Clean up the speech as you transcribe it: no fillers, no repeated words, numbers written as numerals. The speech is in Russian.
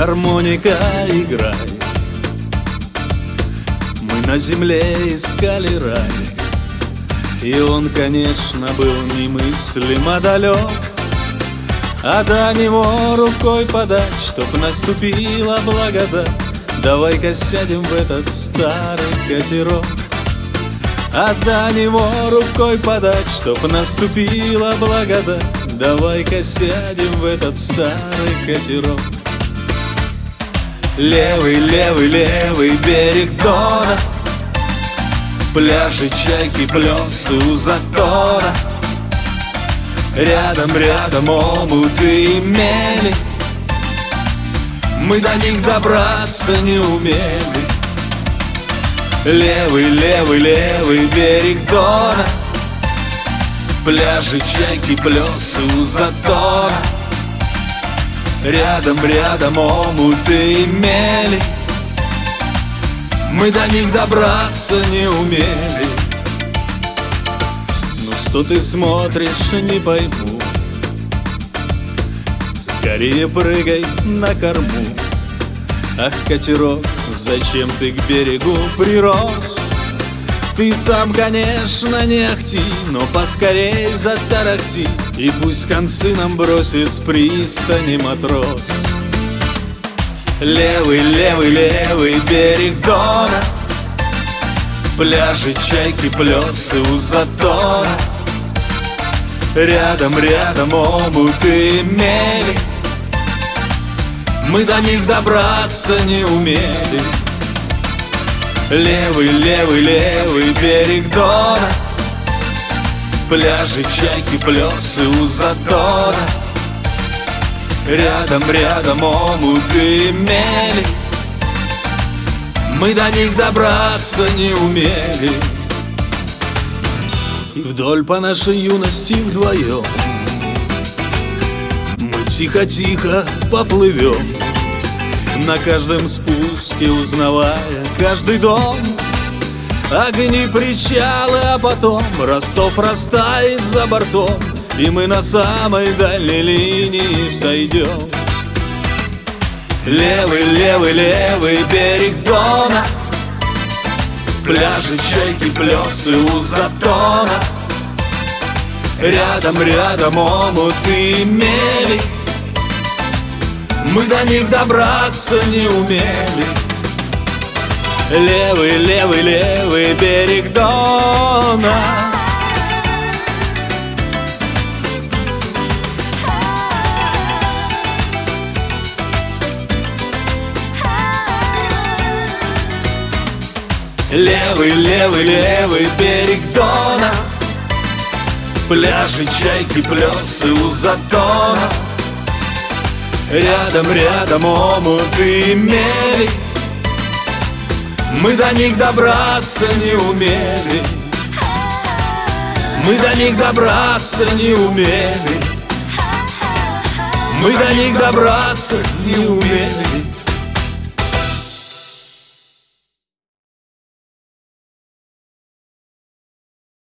гармоника, играй. Мы на земле искали рай, и он, конечно, был немыслимо далек. А до него рукой подать, чтоб наступила благодать. Давай-ка сядем в этот старый катерок. А до него рукой подать, чтоб наступила благодать. Давай-ка сядем в этот старый катерок. Левый, левый, левый берег Дона, пляжи, чайки, плесы у затона. Рядом, рядом омуты и мели, мы до них добраться не умели. Левый, левый, левый берег Дона, пляжи, чайки, плесы у затона. Рядом, рядом омуты и мели, мы до них добраться не умели. Ну что ты смотришь, не пойму, скорее прыгай на корму. Ах, катерок, зачем ты к берегу прирос? Ты сам, конечно, не ахти, но поскорей затарахти, и пусть концы нам бросит с пристани матрос. Левый, левый, левый берег Дона, пляжи, чайки, плесы у затона. Рядом, рядом омуты и мели, мы до них добраться не умели. Левый, левый, левый берег Дона, пляжи, чайки, плесы у затона. Рядом, рядом омуты и мели, мы до них добраться не умели. И вдоль по нашей юности вдвоем мы тихо-тихо поплывем, на каждом спуске узнавая каждый дом. Огни причала, а потом Ростов растает за бортом, и мы на самой дальней линии сойдем. Левый, левый, левый берег Дона, пляжи, чайки, плесы у затона. Рядом, рядом омуты и мели, мы до них добраться не умели. Левый, левый, левый берег Дона, левый, левый, левый берег Дона, пляжи, чайки, плесы у затона. Рядом, рядом омуты и мели, мы до них добраться не умели. Мы до них добраться не умели. Мы до них добраться не умели.